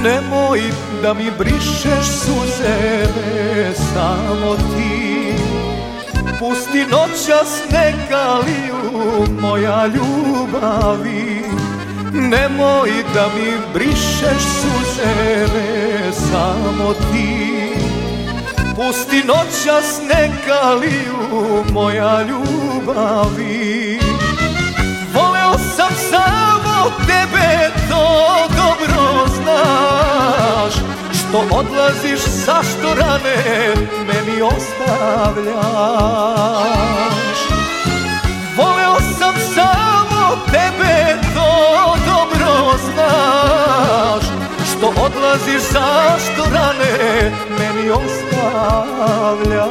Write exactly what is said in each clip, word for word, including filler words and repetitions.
Nemoj da mi brišeš suze, samo ti. Pusti noćas neka liju moja ljubavi. Nemoj da mi brišeš suze, samo ti. Pusti noćas neka liju moja ljubavi. Voleo sam samo tebe, to dobro znaš. Što odlaziš, zašto rane meni ostavljaš? Voleo sam samo tebe, to dobro znaš. Što odlaziš, zašto rane meni ostavljaš?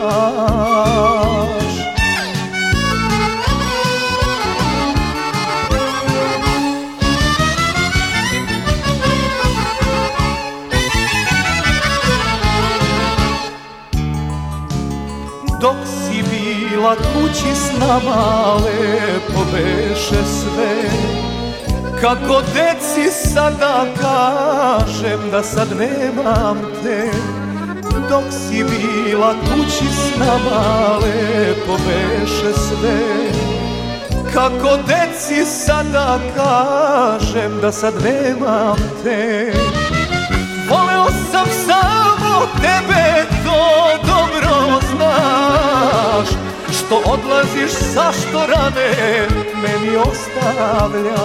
Dok si bila kući s nama, lepo beše sve. Kako deci sada kažem da sad nemam te. Dok si bila kući s nama, lepo beše sve. Kako deci sada kažem da sad nemam te. Voleo sam samo tebe, to dobro znaš. Što odlaziš, zašto rane meni ostavljaš?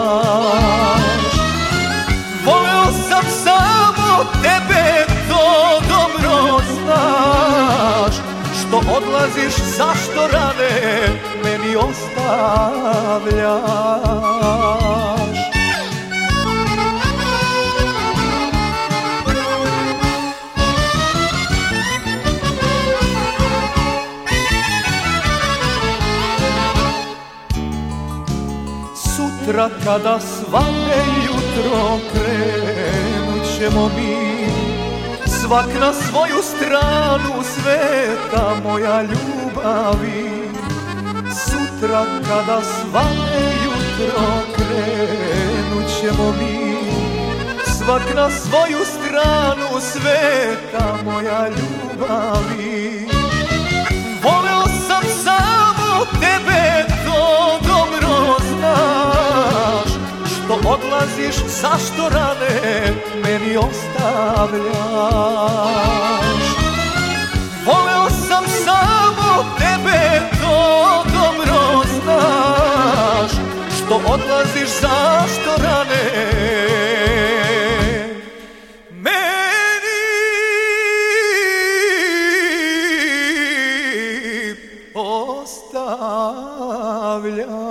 Voleo sam samo tebe, to dobro znaš. Što odlaziš, zašto rane meni ostavljaš? Sutra kada svane jutro krenut ćemo mi, svak na svoju stranu sveta moja ljubavi. Sutra kada svane jutro krenut ćemo mi, svak na svoju stranu sveta moja ljubavi. Voleo sam samo tebe, to dobro znaš. Što odlaziš, zašto rane meni ostavljaš? Voleo sam samo tebe, to dobro znaš. Što odlaziš, zašto rane meni ostavljaš?